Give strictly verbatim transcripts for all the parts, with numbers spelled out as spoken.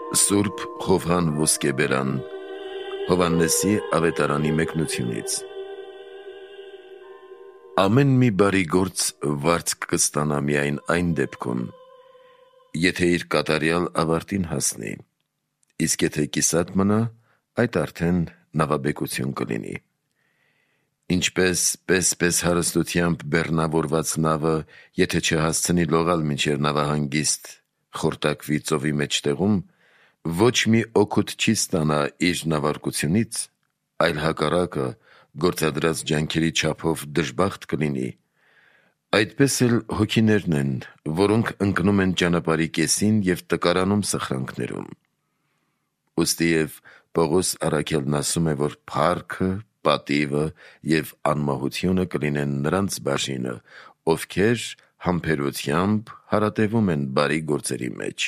Սուրբ Ղովհան Ոսկեբերան Հովհաննեսի ավետարանի մեկնությունից Ամեն մի բարի գործ վարձք կստանա միայն այն դեպքում, եթե իր կատարյալ ավարտին հասնի, իսկ եթե կիսատ մնա, այդ արդեն նավաբեկություն կլինի։ Ինչպես պես-պես հարստությամբ բեռնավորված նավը, եթե չհասցնի լողալ մինչև նավահանգիստ, խորտակվի ծովի մեջտեղում, ոչ մի օգուտ չի ստանա իր նավարկությունից, այլ հակառակը գործադրած ջանքերի չափով դժբախտ կլինի, այդպես էլ հոգիներն են, որոնք ընկնում են ճանապարհի կեսին և տկարանում սխրանքներում։ Ուստի և Պողոս առաքյալն ասում է, որ փառքը, պատիվը և անմահությունը կլինեն նրանց բաժինը, ովքեր համբերությամբ հարատևում են բարի գործերի մեջ։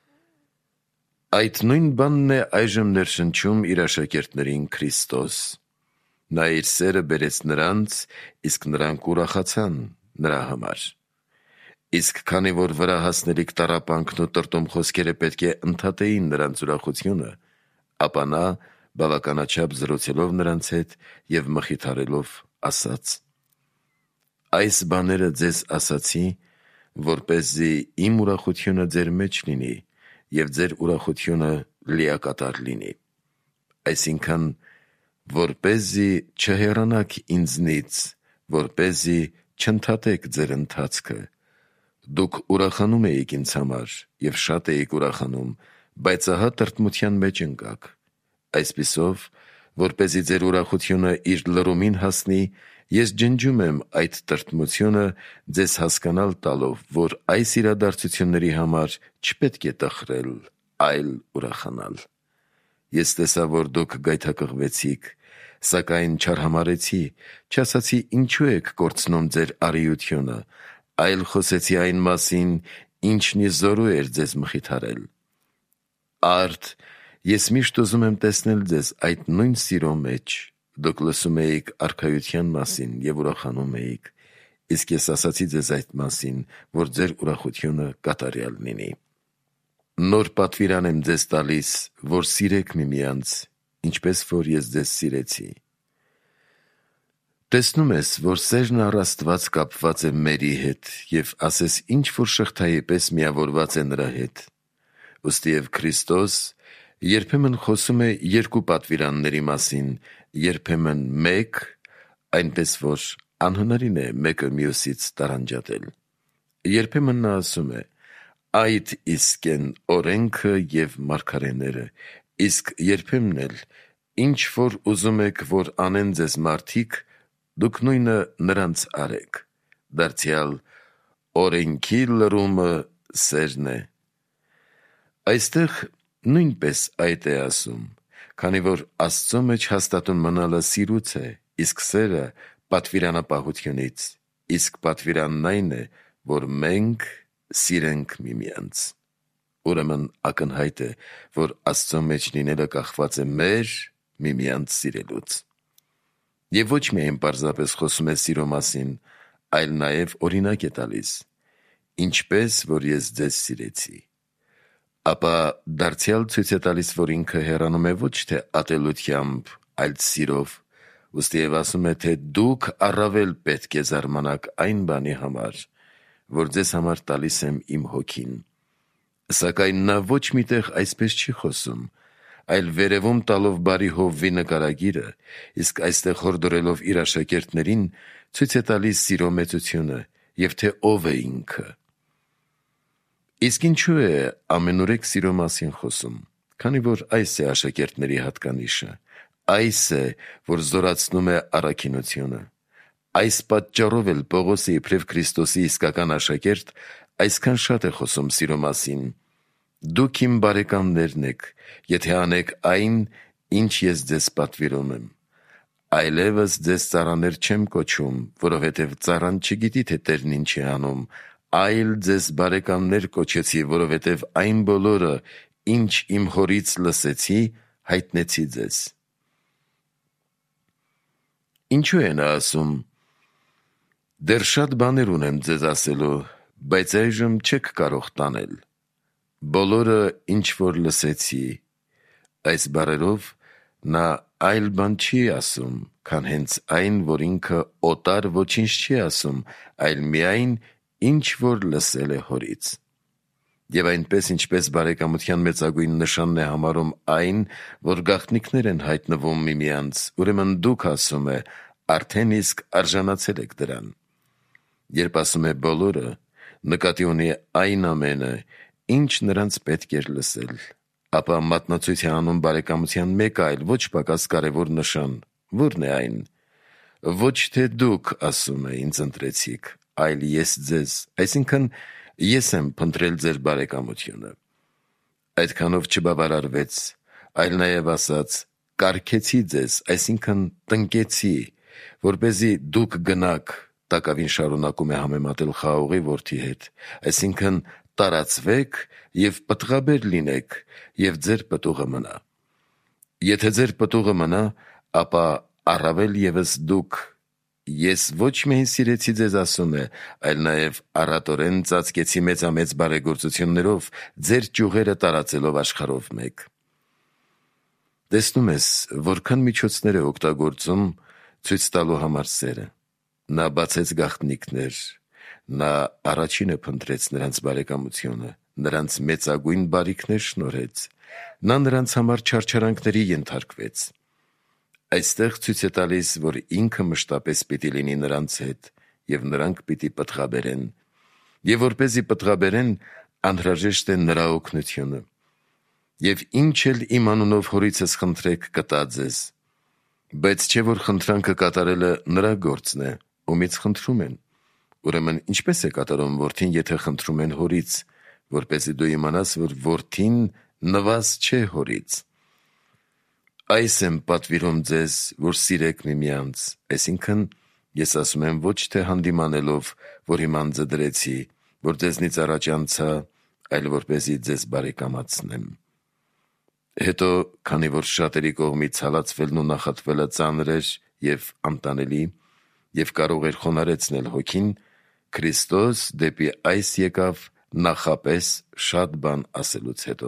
Այդ նույն բանն է այժմ ներշնչում իր աշակերտներին Քրիստոս։ Նա իր սերը բերեց նրանց, իսկ նրանք ուրախացան նրա համար։ Իսկ քանի որ վրա հասնելիք տառապանքն ու տրտում խոսքերը պետք է ընդհատեին նրանց ուրախությունը, ապա նա բավականաչափ զրուցելով նրանց հետ և մխիթարելով ասաց. «Այս բաները ձեզ ասացի, որպեսզի իմ ուրախությունը ձեր մեջ լինի և ձեր ուրախությունը լիակատար լինի»։ Այսինքն, որպեսզի չհեռանաք ինձնից, որպեսզի չընդհատեք ձեր ընթացքը։ Դուք ուրախանում էիք ինձ համար և շատ էիք ուրախանում, բայց ահա տրտմության մեջ ընկաք։ Այսպիսով, որպեսզի ձեր ուրախությունը իր լռումին հասնի, ես ջնջում եմ այդ տրտմությունը ձեզ հասկանալ տալով, որ այս իրադարձությունների համար չպետք է տխրել, այլ ուրախանալ։ Ես տեսա, որ դուք գայթակղվեցիք, սակայն չարհամարհեցի, չասացի ինչու եք կորցնում ձեր առիությունը, այլ խոսեցի այն մասին, ինչն ի զորու էր ձեզ մխիթարել։ Արդ ես միշտ ուզում եմ տեսնել ձեզ այդ նույն սիրո մեջ, դուք լսում էիք արքայության մասին և ուրախանում էիք, իսկ ես ասացի ձեզ այդ մասին, որ ձեր ուրախությունը կատարյալ լինի։ Նոր պատվիրան եմ ձեզ տալիս, որ սիրեք միմյանց, ինչպես որ ես ձեզ սիրեցի։ Տեսնում ես, որ սերն առ Աստված կապված է մերի հետ և ասես ինչ-որ շղթայի պես միավորված է նրա հետ։ Ուստի և Քրիստոս երբեմն խոսում է երկու պատվիրանների մասին, երբեմն մեկ, այնպես որ անհնարին է մեկը մյուսից տարանջատել։ Երբեմն նա ասում է. «Այդ իսկ են օրենքը և մարգարեները», իսկ երբեմն էլ. «Ինչ որ ուզում եք, որ անեն ձեզ մարդիկ, դուք նույնը նրանց արեք»։ Դարձյալ օրենքի լռումը սերն է։ Այստեղ նույնպես այդ է ասում, քանի որ Աստծո մեջ հաստատուն մնալը սիրուց է, իսկ սերը պատվիրանապահությունից, իսկ պատվիրանն այն է, որ մենք սիրենք միմյանց։ Ուրեմն ակնհայտ է, որ Աստծո մեջ լինելը կախված է մեր միմյանց սիրելուց։ Եվ ոչ միայն պարզապես խոսում է սիրո մասին, այլ նաև օրինակ է տալիս. «Ինչպես որ ես ձեզ սիրեցի»։ Ապա դարձյալ ցույց է տալիս, որ ինքը հեռանում է ոչ թե ատելությամբ, այլ սիրով, ուստի և ասում է, թե դուք առավել պետք է զարմանաք այն բանի համար, որ ձեզ համար տալիս եմ իմ հոգին։ Սակայն նա ոչ մի տեղ այսպես չի խոսում, այլ վերևում տալով բարի հովվի նկարագիրը, իսկ այստեղ հորդորելով իր աշակերտներին, ցույց է տալիս սիրո մեծությունը և թե ով է ինքը։ Իսկ ինչու է ամենուրեք սիրո մասին խոսում, քանի որ այս է աշակերտների հատկանիշը, այս է, որ զորացնում է առաքինությունը։ Այս պատճառով էլ Պողոսը իբրև Քրիստոսի իսկական աշակերտ այսքան շատ է խոսում սիրո մասին. «Դուք իմ բարեկամներն եք, եթե անեք այն, ինչ ես ձեզ պատվիրում եմ։ Այլևս ձեզ ծառաներ չեմ կոչում, որովհետև ծառան չգիտի, թե տերն ինչ է անում, այլ ձեզ բարեկամներ կոչեցի, որովհետև այն բոլորը, ինչ իմ Հորից լսեցի, հայտնեցի ձեզ»։ Ինչու է նա ասում. «Դեռ շատ բաներ ունեմ ձեզ ասելու, բայց այժմ չեք կարող տանել»։ Բոլորը ինչ որ լսեցի, այս բառերով նա այլ բան չի ասում, քան հենց այն, որ ինքը օտար ոչինչ չի ասում, այլ միայն ինչ որ լսել է հորից։ Եվ այնպես, ինչպես բարեկամության մեծագույն նշանն է համարում այն, որ գաղտնիքներ են հայտնվում միմյանց, ուրեմն դուք, ասում է, արդեն իսկ արժանացել եք դրան։ Երբ ասում է բոլորը, նկատի ունի այն ամենը, ինչ նրանց պետք էր լսել, ապա մատնացույց է անում բարեկամության մեկ այլ ոչ պակաս կարևոր նշան, որն է այն. ոչ թե դուք, ասում է, ինձ ընտրեցիք, այլ ես ձեզ, այսինքն ես եմ փնտրել ձեր բարեկամությունը։ Այդքանով չբավարարվեց, այլ նաև ասաց. կարգեցի ձեզ, այսինքն տնկեցի, որպեսզի դուք գնաք, տակավին շարունակում է համեմատել խաղողի որդի հետ, այսինքն տարածվեք և պտղաբեր լինեք, և ձեր պտուղը մնա։ Եթե ձեր պտուղը մնա, ապա առավել ևս դուք, ես ոչ միայն սիրեցի ձեզ, ասում է, այլ նաև առատորեն ծածկեցի մեծամեծ բարեգործություններով, ձեր ճյուղերը տարածելով աշխարհով մեկ։ Տեսնում ես, որքան միջոցներ է օգտագործում ցույց տալու համար սերը։ Նա բացեց գաղտնիքներ, նա առաջինը փնտրեց նրանց բարեկամությունը, նրանց մեծագույն բարիքներ շնորհեց, նա նրանց համար չարչարանքների ենթարկվեց։ Այստեղ ցույց է տալիս, որ ինքը մշտապես պիտի լինի նրանց հետ, և նրանք պիտի պտղաբերեն, և որպեսզի պտղաբերեն, անհրաժեշտ է նրա օգնությունը։ Եվ ինչ էլ իմ անունով հորիցս խնդրեք, կտա ձեզ։ Բայց չէ որ խնդրանքը կատարելը նրա գործն է, ումից խնդրում են։ Ուրեմն ինչպես է կատարում որդին, եթե խնդրում են հորից, որպեսզի դու իմանաս, որ որդին նվազ չէ հորից։ Այս եմ պատվիրում ձեզ, որ սիրեք միմյանց, այսինքն ես ասում եմ ոչ թե հանդիմանելով, որ իմ անձը դրեցի, որ ձեզնից առաջ անցա, այլ որպեսզի ձեզ բարեկամացնեմ։ Հետո, քանի որ շատերի կողմից հալածվելն ու նախատվելը ծանր էր և անտանելի, և կարող էր խոնարհեցնել հոգին, Քրիստոս դեպի այս եկավ նախապես շատ բան ասելուց հետո։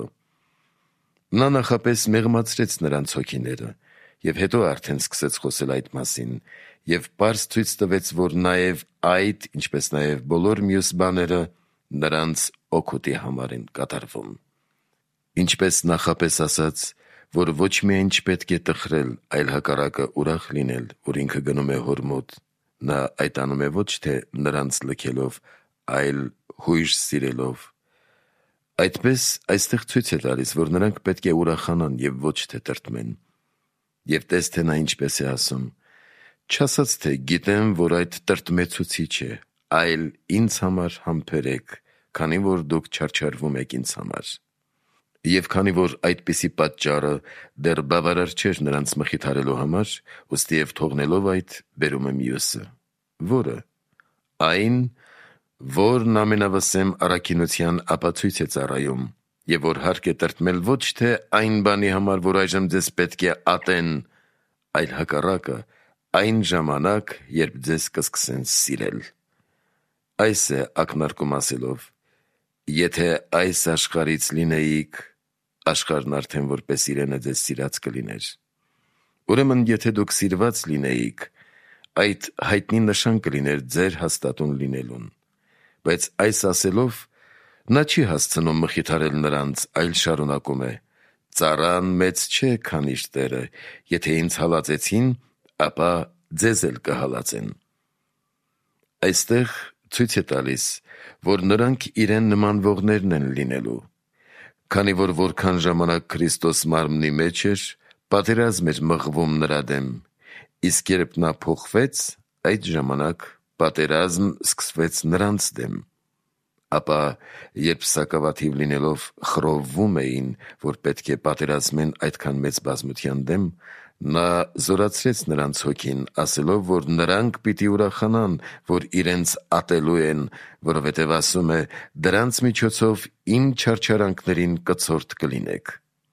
Նա նախապես մեղմացրեց նրանց հոգիները, և հետո արդեն սկսեց խոսել այդ մասին, և պարզ ցույց տվեց, որ նաև այդ, ինչպես նաև բոլոր մյուս բաները նրանց օգուտի համար են կատարվում։ Ինչպես նախապես ասաց, որ ոչ միայն չպետք է տխրել, այլ հակառակը ուրախ լինել, որ ինքը գնում է հոր մոտ, նա այդ անում է ոչ թե նրանց լքելով, այլ հույժ սիրելով։ Այդպես այստեղ ցույց է տալիս, որ նրանք պետք է ուրախանան և ոչ թե տրտմեն։ Եվ տես, թե նա ինչպես է ասում. չասաց, թե գիտեմ, որ այդ տրտմեցուցիչ է, այլ ինձ համար համբերեք, քանի որ դուք չարչարվում եք ինձ համար։ Եվ քանի որ այդպիսի պատճառը դեռ բավարար չէր նրանց մխիթարելու համար, ուստիև թողնելով այդ, բերում է մյուսը, որը այն, որն ամենավսեմ առաքինության ապացույց է ծառայում, և որ հարկ է տրտմել ոչ թե այն բանի համար, որ այժմ ձեզ պետք է ատեն, այլ հակառակը, այն ժամանակ, երբ ձեզ կսկսեն սիրել։ Այս է ակնարկում ասելով. եթե այս աշխարհից լինեիք, աշխարհն արդեն որպես իրենը ձեզ սիրած կլիներ։ Ուրեմն, եթե դուք սիրված լինեիք, այդ հայտնի նշան կլիներ ձեր հաստատուն լինելուն։ Բայց այս ասելով, նա չի հասցնում մխիթարել նրանց, այլ շարունակում է. ծառան մեծ չէ, քան իր տերը, եթե ինձ հալածեցին, ապա ձեզ էլ կհալածեն։ Այստեղ ցույց է տալիս, որ նրանք իրեն նմանվողներն են լինելու։ Քանի որ որքան ժամանակ Քրիստոս մարմնի մեջ էր, պատերազմ էր մղվում նրա դեմ, իսկ երբ նա փոխվեց, այդ ժամանակ պատերազմ սկսվեց նրանց դեմ։ Ապա, երբ սակավաթիվ լինելով խռովվում էին, որ պետք է պատերազմեն այդքան մեծ բազմության դեմ, նա զորացրեց նրանց հոգին, ասելով, որ նրանք պիտի ուրախանան, որ իրենց ատելու են, որովհետև ասում է. դրանց միջոցով իմ չարչարանքներին կցորդ կլինեք։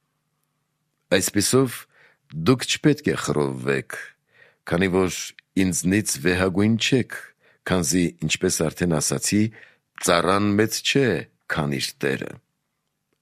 Այսպիսով, դուք չպետք է խռովվեք, քանի որ ինձնից վեհագույն չեք, քանզի, ինչպես արդեն ասացի, ծառան մեծ չէ, քան իր տերը։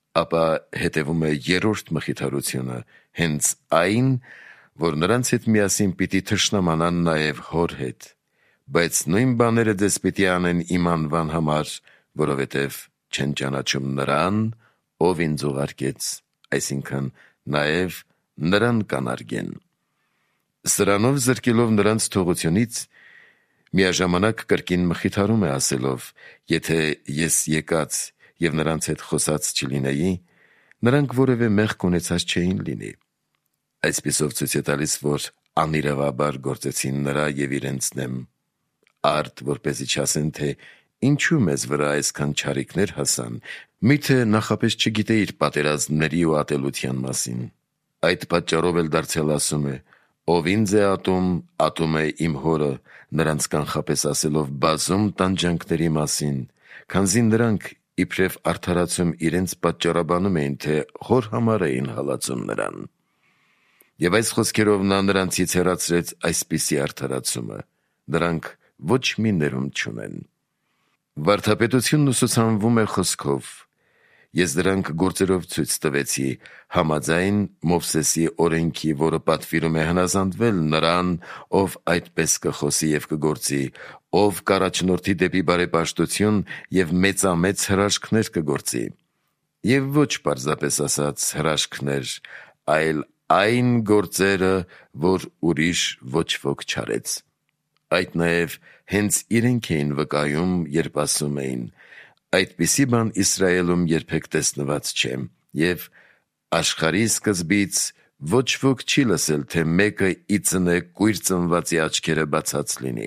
ապա հետևում է երրորդ մխիթարությունը, հենց այն, որ նրանց հետ միասին պիտի թշնամանան նաև հոր հետ, բայց նույն բաները ձեզ պիտի անեն իմ անվան համար, որովհետև չեն ճանաչում նրան, ով ինձ ուղարկեց, այսինքն նաև նրան կանարգեն։ Սրանով զրկելով նրանց թողությունից, միաժամանակ կրկին մխիթարում է ասելով, եթե ես եկած և նրանց հետ խոսած չլինեի, նրանք որևէ մեղք ունեցած չէին լինի։ Այսպիսով ցույց է տալիս, որ անիրավաբար գործեցին նրա և իրենց դեմ, արդ որպեսզի չասեն, թե ինչու մեզ վրա այսքան չարիքներ հասան, միթե նախապես չգիտեիր պատերազմների ու ատելության մասին։ Այդ պատճառով էլ դարձյալ ասում է, ով ինձ է ատում, ատում է իմ հորը, նրանց կանխապես ասելով բազում տանջանքների մասին, քանզի նրանք իբրև արդարացում իրենց պատճառաբանում էին, թե հոր համար էին հալածում նրան։ Եվ այս խոսքերով նա նրանցից հեռացրեց այսպիսի արդարացումը, դրանք ոչ մի ներում չունեն։ Վարդապետությունն ուսուցանվում է խոսքով, ես դրանք գործերով ցույց տվեցի, համաձայն Մովսեսի օրենքի, որը պատվիրում է հնազանդվել նրան, ով այդպես կխոսի և կգործի, ով կառաջնորդի դեպի բարեպաշտություն և մեծամեծ հրաշքներ կգործի, և ոչ պարզապես ասած հրաշքներ, այլ այն գործերը, որ ուրիշ ոչ ոք չարեց։ Այդ նաև հենց իրենք էին վկայում, երբ ասում էին. այդպիսի բան Իսրայելում երբեք տեսնված չէ, և աշխարհի սկզբից ոչ ոք չի լսել, թե մեկը ի ծնե կույր ծնվածի աչքերը բացած լինի։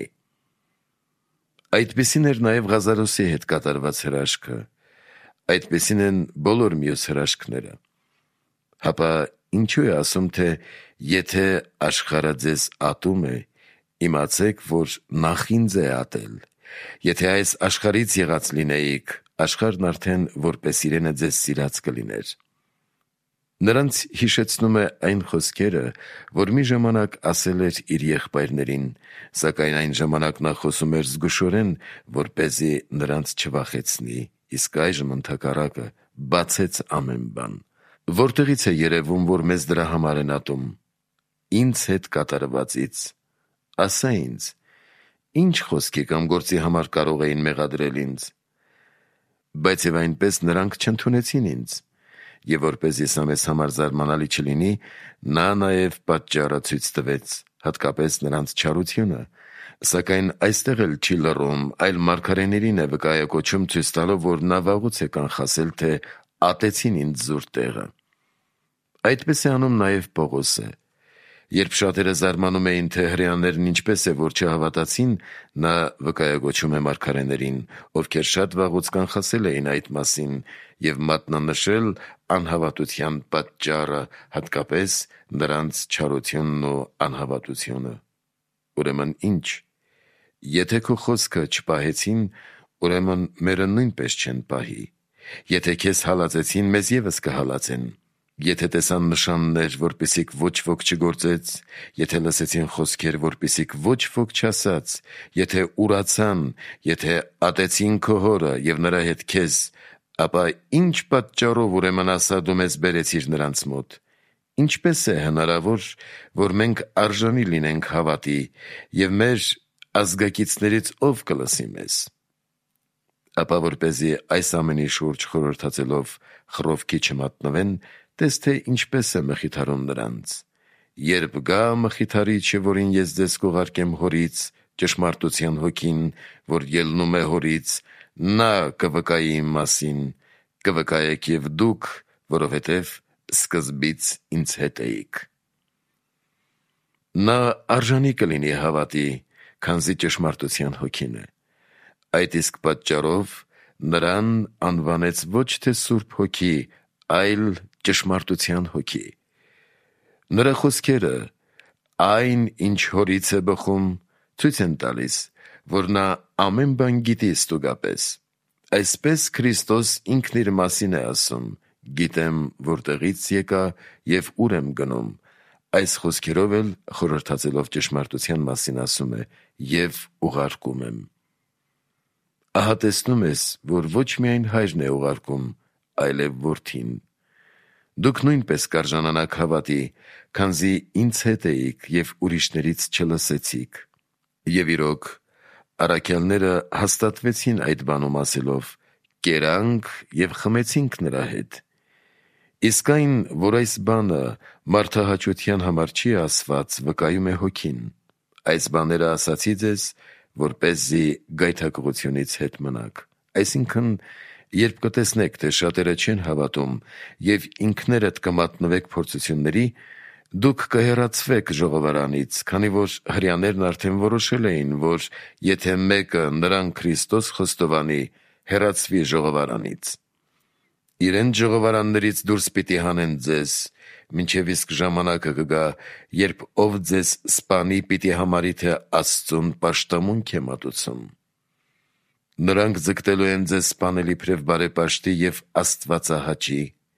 Այդպիսին էր նաև Ղազարոսի հետ կատարված հրաշքը, այդպիսին են բոլոր մյուս հրաշքները։ Հապա ինչու է ասում, թե եթե աշխարհը ձեզ ատում է, իմացեք, որ նախ ինձ է ատել։ Եթե այս աշխարհից եղած լինեիք, աշխարհն արդեն որպես իրենը ձեզ սիրած կլիներ։ Նրանց հիշեցնում է այն խոսքերը, որ մի ժամանակ ասել էր իր եղբայրներին, սակայն այն ժամանակ նա խոսում էր զգուշորեն, որպեսզի նրանց չվախեցնի, իսկ այժմ ընդհակառակը բացեց ամեն բան։ Որտեղից է երևում, որ մեզ դրա համար են ատում։ Ինձ հետ կատարվածից։ Ասա ինձ, ինչ խոսքի կամ գործի համար կարող էին մեղադրել ինձ։ Բայց և այնպես նրանք չընդունեցին ինձ, և որպեսզի սա մեզ համար զարմանալի չլինի, նա նաև պատճառը ցույց տվեց, հատկապես նրանց չարությունը, սակայն այստեղ էլ չի լռում, այլ մարգարեներին է վկայակոչում, ցույց տալով, որ նա վաղուց է կանխասել, թե ատեցին ինձ զուր տեղը։ Այդպես է անում նաև Պողոսը։ Երբ շատերը զարմանում էին, թե հրեաներն ինչպես է, որ չհավատացին, նա վկայակոչում է մարգարեներին, ովքեր շատ վաղուց կանխասել էին այդ մասին և մատնանշել անհավատության պատճառը, հատկապես նրանց չարությունն ու անհավատությունը։ Ուրեմն ինչ, եթե քո խոսքը չպահեցին, ուրեմն մերը նույնպես չեն պահի։ Եթե քեզ հալածեցին, մեզ ևս կհալածեն։ Եթե տեսան նշաններ, որպեսզիք ոչ ոք չգործեց, եթե լսեցին խոսքեր, որպեսզիք ոչ ոք չասաց, եթե ուրացան, եթե ատեցին քո հորը և նրա հետ քեզ, ապա ինչ պատճառով ուրեմն ասա դու մեզ բերեցիր նրանց մոտ։ Ինչպես է հնարավոր, որ մենք արժանի լինենք հավատի, և մեր ազգակիցներից ով կլսի մեզ։ Ապա որպեսզի այս ամենի շուրջ խորհրդածելով խռովքի չմատնվեն, տես թե ինչպես է մխիթարում նրանց. երբ գա մխիթարիչը, որին ես ձեզ կուղարկեմ հորից, ճշմարտության հոգին, որ ելնում է հորից, նա կվկայի իմ մասին, կվկայեք և դուք, որովհետև սկզբից ինձ հետ էիք։ Նա արժանի կլինի հավատի, քանզի ճշմարտության հոգին է։ Այդ իսկ պատճառով նրան անվանեց ոչ թե Սուրբ Հոգի, այլ ճշմարտության հոգի։ Նրա խոսքերը, այն, ինչ հորից է բխում, ցույց են տալիս, որ նա ամեն բան գիտի ստուգապես։ Այսպես Քրիստոս ինքն իր մասին է ասում. «Գիտեմ որտեղից եկա և ուր եմ գնում»։ Այս խոսքերով էլ խորհրդածելով ճշմարտության մասին ասում է. «Եվ ուղարկում եմ»։ Ահա տեսնում ես, որ ոչ միայն Հայրն է ուղարկում, այլև որդին։ Դուք նույնպես կարժանանաք հավատի, քանզի ինձ հետ էիք և ուրիշներից չլսեցիք։ Եվ իրոք, առաքյալները հաստատվեցին այդ բանում ասելով. «Կերանք և խմեցինք նրա հետ»։ Իսկ այն, որ այս բանը մարդահաճության համար չի ասված, վկայում է Հոգին։ Այս բաները ասացի ձեզ, որպեսզի գայթակղությունից հետ մնաք։ Այսինքն, երբ կտեսնեք, թե շատերը չեն հավատում և ինքներդ կմատնվեք փորձությունների, դուք կհեռացվեք ժողովարանից, քանի որ հրեաներն արդեն որոշել էին, որ եթե մեկը նրան Քրիստոս խոստովանի, հեռացվի ժողովարանից։ Իրենց ժողովարաններից դուրս պիտի հանեն ձեզ, մինչև իսկ ժամանակը կգա, երբ ով ձեզ սպանի, պիտի համարի, թե Աստծուն պաշտամունք է մատուցում։ Նրանք ձգտելու են ձեզ սպանել իբրև բարեպաշտի և աստվածահաճի։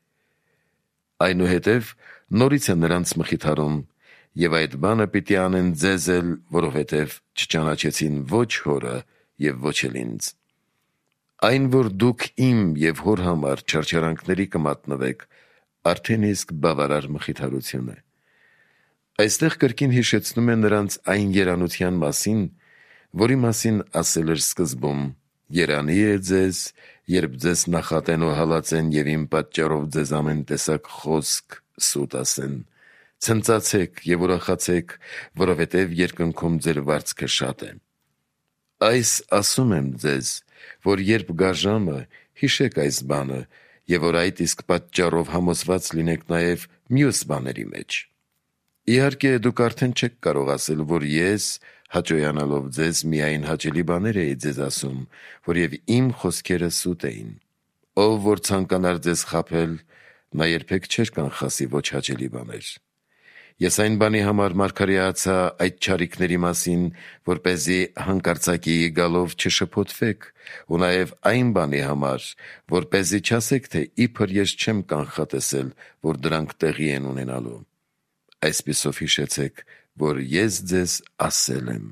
Այնուհետև նորից է նրանց մխիթարում, և այդ բանը պիտի անեն ձեզ էլ, որովհետև չճանաչեցին ոչ հորը և ոչ էլ ինձ։ Այն, որ դուք իմ և հոր համար չարչարանքների կմատնվեք, արդեն իսկ բավարար մխիթարություն է։ Այստեղ կրկին հիշեցնում է նրանց այն երանության մասին, որի մասին ասել էր սկզբում. «Երանի է ձեզ, երբ ձեզ նախատեն ու հալածեն և իմ պատճառով ձեզ ամեն տեսակ խոսք սուտ ասեն։ Ցնծացեք և ուրախացեք, որովհետև երկնքում ձեր վարձքը շատ է։ Այս ասում եմ ձեզ, որ երբ գա ժամը, հիշեք այս բանը, և որ այդ իսկ պատճառով համոզված լինեք նաև մյուս բաների մեջ։ Իհարկե, դուք արդեն չեք կարող ասել, որ ես, հաճոյանալով ձեզ, միայն հաճելի բաներ էի ձեզ ասում, որև իմ խոսքերը սուտ էին։ Ով որ ցանկանար ձեզ խաբել, նա երբեք չէր կանխասի ոչ հաճելի բաներ։ Ես այն բանի համար մարգարեացա այդ չարիքների մասին, որպեսզի հանկարծակիի գալով չշփոթվեք, ու նաև այն բանի համար, որպեսզի չասեք, թե իբր ես չեմ կանխատեսել, որ դրանք տեղի են ունենալու։ Այսպիսով հիշեցեք, որ ես ձեզ ասել եմ։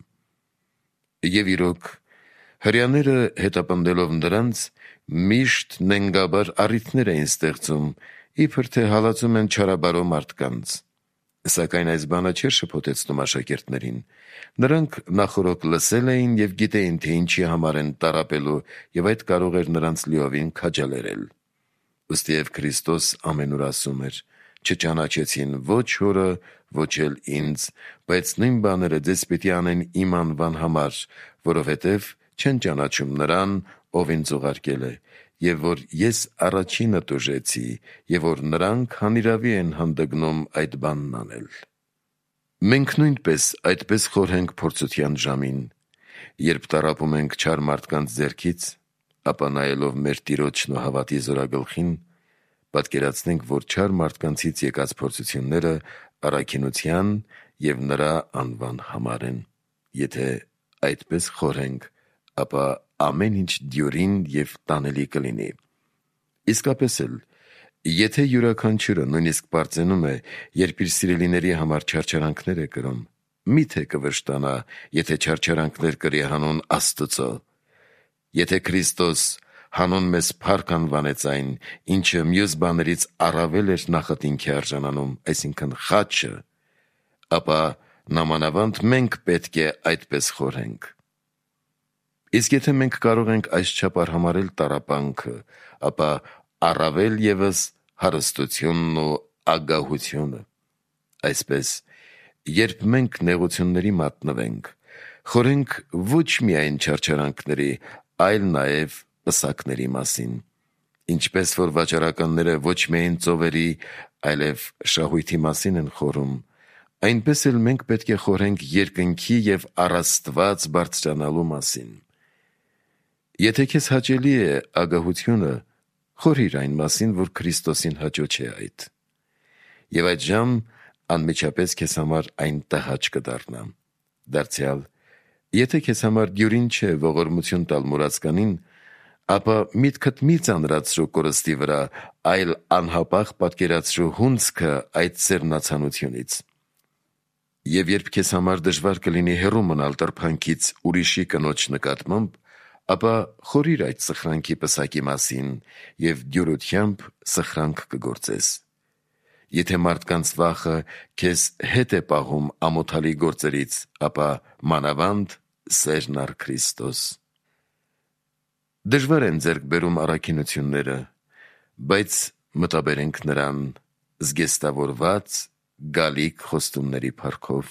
Եվ իրոք, հրեաները հետապնդելով նրանց, միշտ նենգաբար առիթներ էին ստեղծում, իբր թե հալածում են չարաբարո մարդկանց։ Սակայն այս բանը չէր շփոթեցնում աշակերտներին։ Նրանք նախօրոք լսել էին և գիտեին, թե ինչի համար են տառապելու, և այդ կարող էր նրանց լիովին քաջալերել։ Ըստիև Քրիստոս ամենուր ասում էր. «Չճանաչեցին ոչ հորը, ոչ էլ ինձ, բայց նույն բաները ձեզ պիտի անեն իմ անվան համար, որովհետև չեն ճանաչում նրան, ով ինձ ուղարկել է, և որ ես առաջինը տուժեցի, և որ նրանք հանիրավի են հանդգնում այդ բանն անել»։ Մենք նույնպես այդպես խորհենք փորձության ժամին, երբ տառապում ենք չար մարդկանց ձեռքից, ապա նայելով մեր Տիրոջն ու հավատի զորագլխին, պատկերացնենք, որ չար մարդկանցից եկած փորձությունները առաքինության և նրա անվան համար են։ Եթե այդպես խորհենք, ապա ամեն ինչ դյուրին և տանելի կլինի։ Իսկապես էլ, եթե յուրաքանչյուրը նույնիսկ պարծենում է, երբ իր սիրելիների համար չարչարանքներ է կրում, մի՞թե կվշտանա, եթե չարչարանքներ կրի հանուն Աստծո։ Եթե Քրիստոս հանուն մեզ փառք անվանեց այն, ինչը մյուս բաներից առավել էր նախատինքի արժանանում, այսինքն խաչը, ապա նամանավանդ մենք պետք է այդպես խորհենք։ Իսկ եթե մենք կարող ենք այսչափ արհամարհել տառապանքը, ապա առավել ևս հարստությունն ու ագահությունը։ Այսպես, երբ մենք նեղությունների մատնվենք, խորհենք ոչ միայն չարչարանքների, այլ նաև պսակների մասին, ինչպես որ վաճառականները ոչ միայն ծովերի, այլև շահույթի մասին են խորհում, այնպես էլ մենք պետք է խորհենք երկնքի և առ Աստված բարձրանալու մասին։ Եթե քեզ հաճելի է ագահությունը, խորհիր այն մասին, որ Քրիստոսին հաճո չէ այդ։ Եվ այդժամ անմիջապես քեզ համար այն տհաճ կդառնա։ Դարձյալ, եթե քեզ համար դյուրին չէ ողորմություն տալ մուրացկանին, ապա միտքդ մի ծանրացրու կորստի վրա, այլ անհապաղ պատկերացրու հունձքը այդ սերմնացանությունից։ Եվ երբ քեզ համար դժվար կլինի հեռու մնալ տրփանքից ուրիշի կնոջ նկատմամբ, ապա խորիր այդ սխրանքի պսակի մասին և դյուրությամբ սխրանք կգործես։ Եթե մարդկանց վախը քեզ հետ է պահում ամոթալի գործերից, ապա մանավանդ սերն առ Քրիստոս։ Դժվար են ձեռք բերում առաքինությունները, բայց մտաբերենք նրան զգեստավորված գալիք խոստումների փառքով։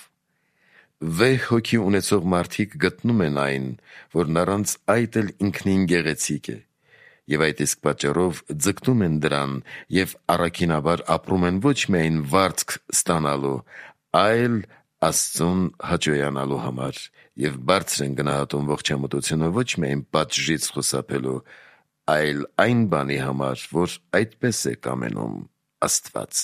Վեհ հոգի ունեցող մարդիկ գտնում են այն, որն առանց այդ էլ ինքնին գեղեցիկ է, և այդ իսկ պատճառով ձգտում են դրան և առաքինաբար ապրում են ոչ միայն վարձք ստանալու, այլ Աստծուն հաճոյանալու համար և բարձր են գնահատում ողջամտությունը ոչ միայն պատժից խուսափելու, այլ այն բանի համար, որ այդպես է կամենում Աստված։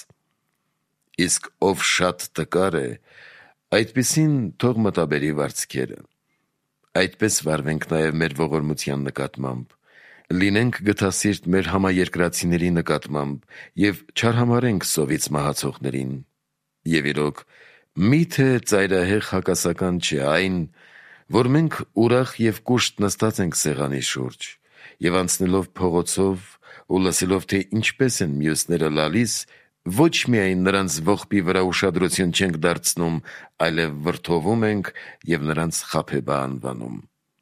Իսկ ով շատ տկար է, այդպիսին թող մտաբերի վարձքերը։ Այդպես վարվենք նաև մեր ողորմության նկատմամբ, լինենք գթասիրտ մեր համաերկրացիների նկատմամբ և չարհամարհենք սովից մահացողներին։ Եվ իրոք, մի՞թե ծայրահեղ հակասական չէ այն, որ մենք ուրախ և կուշտ նստած ենք սեղանի շուրջ և անցնելով փողոցով ու լսելով, թե ինչպես են մյուսները լալիս, ոչ միայն նրանց ողբի վրա ուշադրություն չենք դարձնում, այլև վրդովում ենք և նրանց խաբեբա անվանում։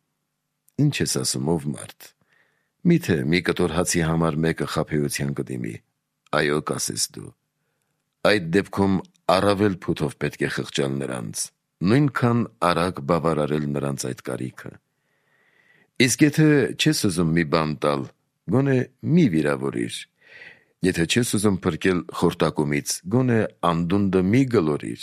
Ինչ ես ասում, ով մարդ, մի՞թե մի կտոր հացի համար մեկը խաբեության կդիմի։ Այո, կասես դու։ Այդ դեպքում առավել փութով պետք է խղճալ նրանց, նույնքան արագ բավարարել նրանց այդ կարիքը։ Իսկ եթե չես ուզում մի բան տալ, գոնե մի վիրավորիր։ Եթե չես ուզում փրկել խորտակումից, գոնե անդունդը մի գլորիր։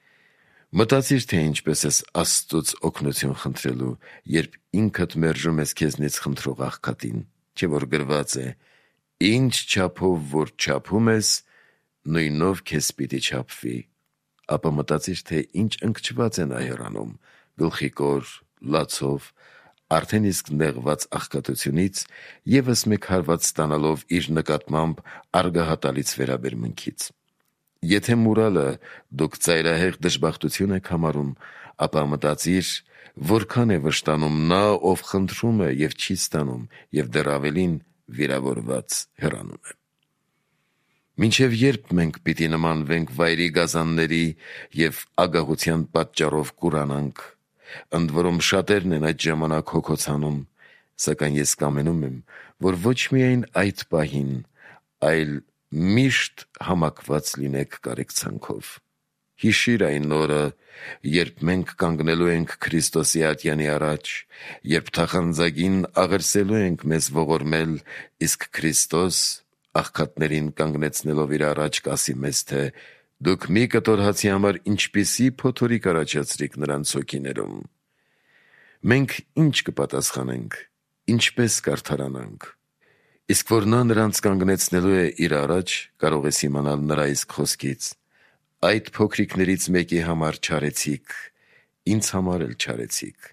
Մտածիր, թե ինչպես ես Աստծուց օգնություն խնդրելու, երբ ինքդ մերժում ես քեզնից խնդրող աղքատին, չէ՞ որ գրված է. «Ինչ չափով որ չափում ես, նույնով քեզ պիտի չափվի»։ Ապա մտածիր, թե ինչ ընկճված է նա հեռանում գլխիկոր, լացով, արդեն իսկ նեղված աղքատությունից ևս մեկ հարված ստանալով իր նկատմամբ արգահատալից վերաբերմունքից։ Եթե մուրալը դուք ծայրահեղ դժբախտություն եք համարում, ապա մտածիր, որքան է վշտանում նա, ով խնդրում է և չի ստանում, և դեռ ավելին վիրավորված հեռանում է։ Մինչև երբ մենք պիտի նմանվենք վայրի գազանների և ագահության պատճառով կուրանանք։ Ընդ որում շատերն են այդ ժամանակ հոգոցանում, սակայն ես կամենում եմ, որ ոչ միայն այդ պահին, այլ միշտ համակված լինեք կարեկցանքով։ Հիշիր այն օրը, երբ մենք կանգնելու ենք Քրիստոսի ատյանի առաջ, երբ թախանձագին աղերսելու ենք մեզ ողորմել, իսկ Քրիստոս աղքատներին կանգնեցնելով իր առաջ կասի մեզ, թե դուք մի կտոր հացի համար ինչպիսի փոթորիկ առաջացրիք նրանց հոգիներում։ Մենք ինչ կպատասխանենք, ինչպես կարդարանանք։ Իսկ որ նա նրանց կանգնեցնելու է իր առաջ, կարող ես իմանալ նրա իսկ խոսքից. «Այդ փոքրիկներից մեկի համար չարեցիք, ինձ համար էլ չարեցիք»։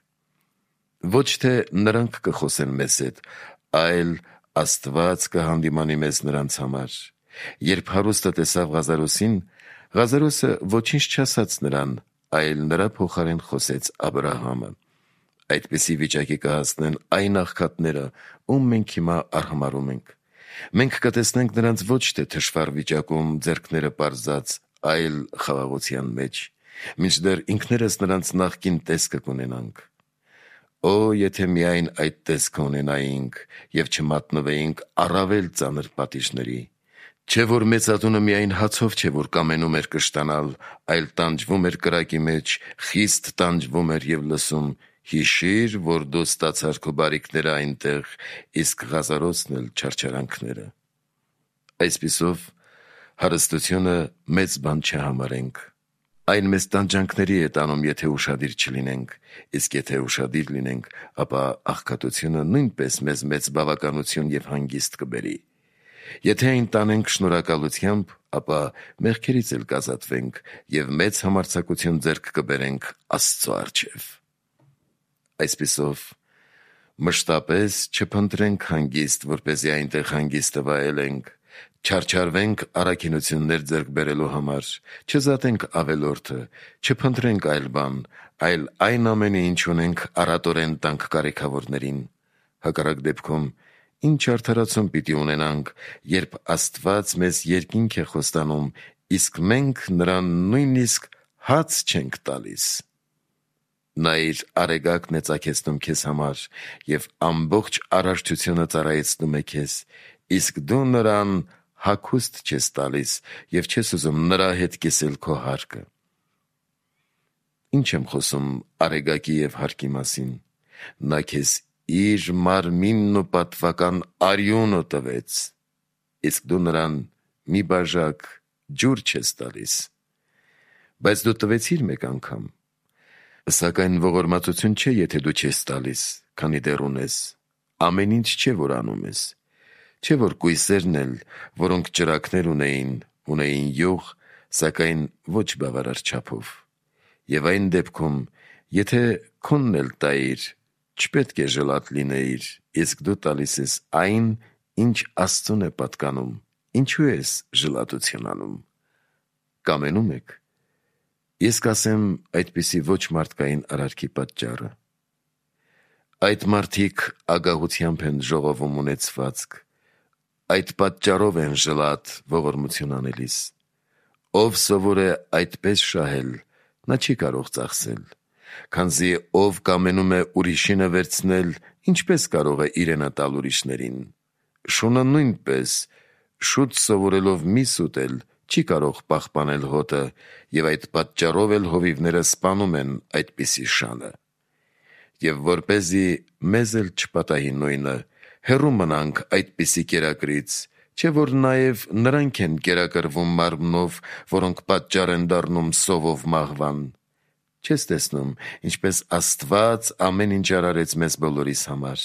Ոչ թե նրանք կխոսեն մեզ հետ, այլ Աստված կհանդիմանի մեզ նրանց համար։ Երբ հարուստը տեսավ Ղազարոսին, Ղազարոսը ոչինչ չասաց նրան, այլ նրա փոխարեն խոսեց Աբրահամը։ Այդպիսի վիճակի կհասնեն այն աղքատները, ում մենք հիմա արհամարհում ենք։ Մենք կտեսնենք նրանց ոչ թե թշվառ վիճակում ձեռքները պարզած, այլ խաղաղության մեջ, մինչդեռ ինքներս նրանց նախկին տեսքը կունենանք։ Օ, եթե միայն այդ տեսքը ունենայինք և չմատնվեինք առավել ծանր պատիժների։ Չէ՞ որ մեծատունը միայն հացով չէ, որ կամենում էր կշտանալ, այլ տանջվում էր կրակի մեջ, խիստ տանջվում էր և լսում. «Հիշի՛ր, որ դու ստացար քո բարիքները այնտեղ, իսկ Ղազարոսն էլ չարչարանքները»։ Այսպիսով, հարստությունը մեծ բան չհամարենք։ Այն մեզ տանջանքների է տանում, եթե ուշադիր չլինենք, իսկ եթե ուշադիր լինենք, ապա աղքատությունը նույնպես մեզ մեծ բավականություն և հանգիստ կբերի։ Եթե այն տանենք շնորհակալությամբ, ապա մեղքերից էլ կազատվենք և մեծ համարձակություն ձեռք կբերենք Աստծո առջև։ Այսպիսով, մշտապես չփնտրենք հանգիստ, որպեսզի այնտեղ հանգիստը վայելենք, չարչարվենք առաքինություններ ձեռք բերելու համար, չզատենք ավելորդը, չփնտրենք այլ բան, այլ այն ամենը, ինչ ունենք, առատորեն տանք կարիքավորներին, Հակառակ դեպքում ինչ արդարացում պիտի ունենանք, երբ Աստված մեզ երկինք է խոստանում, իսկ մենք նրան նույնիսկ հաց չենք տալիս։ Նա իր արեգակն է ծագեցնում քեզ համար և ամբողջ արարչությունը ծառայեցնում է քեզ, իսկ դու նրան հագուստ չես տալիս և չես ուզում նրա հետ կիսել քո հարկը։ Ինչ եմ խոսում արեգակի և հարկի մասին։ Նա քեզ իր մարմինն ու պատվական արյունը տվեց, իսկ դու նրան մի բաժակ ջուր չես տալիս։ Բայց դու տվեցիր մեկ անգամ, սակայն ողորմածություն չէ, եթե դու չես տալիս, քանի դեռ ունես, ամեն ինչ չէ, որ անում ես։ Չէ՞ որ կույսերն էլ, որոնք ճրագներ ունեին, ունեին յուղ, սակայն ոչ բավարար չափով։ Եվ այն դեպքում, եթե քոնն էլ տայիր, չպետք է ժլատ լինեիր, իսկ դու տալիս ես այն, ինչ Աստծուն է պատկանում, ինչու ես ժլատություն անում։ Կամենում եք։ Ես կասեմ այդպիսի ոչ մարդկային արարքի պատճառը։ Այդ մարդիկ ագահությամբ են ժողովում ունեցվածք, այդ պատճառով են ժլատ ողորմություն անելիս։ Ով սովոր է այդպես շահել, նա չի կարող ծախսել, քանզի ով կամենում է ուրիշինը վերցնել, ինչպես կարող է իրենը տալ ուրիշներին։ Շունը նույնպես, շուտ սովորելով միս ուտել, չի կարող պահպանել հոտը, և այդ պատճառով էլ հովիվները սպանում են այդպիսի շանը։ Եվ որպեսզի մեզ էլ չպատահի նույնը, հեռու մնանք այդպիսի կերակրից, չէ՞ որ նաև նրանք են կերակրվում մարմնով, որոնք պատճառ են դառնում սովով մահվան։ Չես տեսնում, ինչպես Աստված ամեն ինչ արարեց մեզ բոլորիս համար։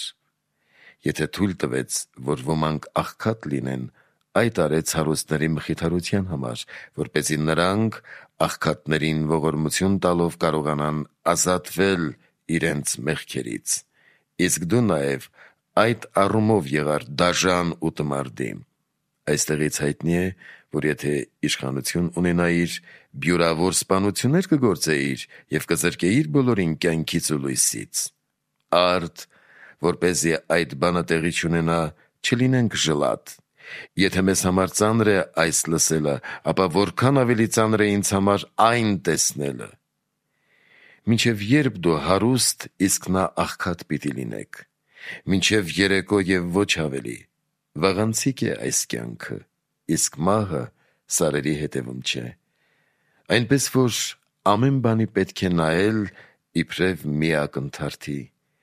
Եթե թույլ տվեց, որ ոմանք աղքատ լինեն, այդ արեց հարուստների մխիթարության համար, որպեսզի նրանք աղքատներին ողորմություն տալով կարողանան ազատվել իրենց մեղքերից։ Իսկ դու նաև այդ առումով եղար դաժան ու տմարդի։ Այստեղից հայտնի է, որ եթե իշխանություն ունենայիր, բյուրավոր սպանություններ կգործեիր և կզրկեիր բոլորին կյանքից ու լույսից։ Արդ, որպեսզի այդ բանը տեղի չունենա, չլինենք ժլատ։ Եթե մեզ համար ծանր է այս լսելը, ապա որքան ավելի ծանր է ինձ համար այն տեսնելը։ Մինչև երբ դու հարուստ, իսկ նա աղքատ պիտի լինեք, մինչև երեկո և ոչ ավելի։ Վաղանցիկ է այս կյանքը, իսկ մահը սարերի հետևում չէ։ Այնպես որ ամեն բանի պետք է նայել իբրև մի ակնթարթի։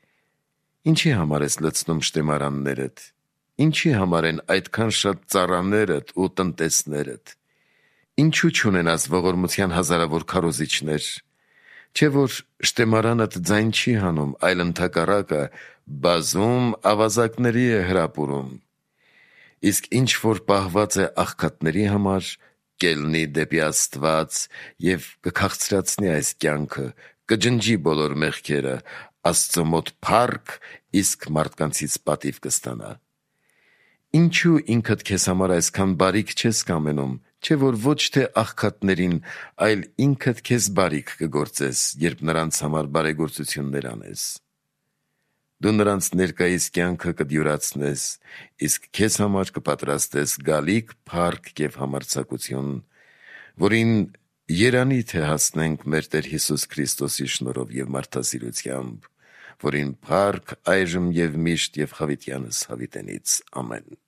Ինչի համար ես լցնում շտեմարաններդ, ինչի համար են այդքան շատ ծառաներդ ու տնտեսներդ, ինչու չունենաս ողորմության հազարավոր քարոզիչներ, չէ՞ որ շտեմարանդ ձայն չի հանում, այլ ընդհակառակը բազում ավազակների է հրապուրում։ Իսկ ինչ որ պահված է աղքատների համար, կելնի դեպի Աստված և կքաղցրացնի այս կյանքը, կջնջի բոլոր մեղքերը, Աստծո մոտ փառք, իսկ մարդկանցից պատիվ կստանա։ Ինչու ինքդ քեզ համար այսքան բարիք չես կամենում, չէ՞ որ ոչ թե աղքատներին, այլ ինքդ քեզ բարիք կգործես, երբ նրանց համար բարեգործություններ անես։ Դու նրանց ներկայիս կյանքը կդյուրացնես, իսկ քեզ համար կպատրաստես գալիք փառք և համարձակություն, որին երանի թե հասնենք մեր Տեր Հիսուս Քրիստոսի շնորհով և մարդասիրությամբ, որին փառք այժմ և միշտ և հավիտյանս հավիտենից։ Ամեն։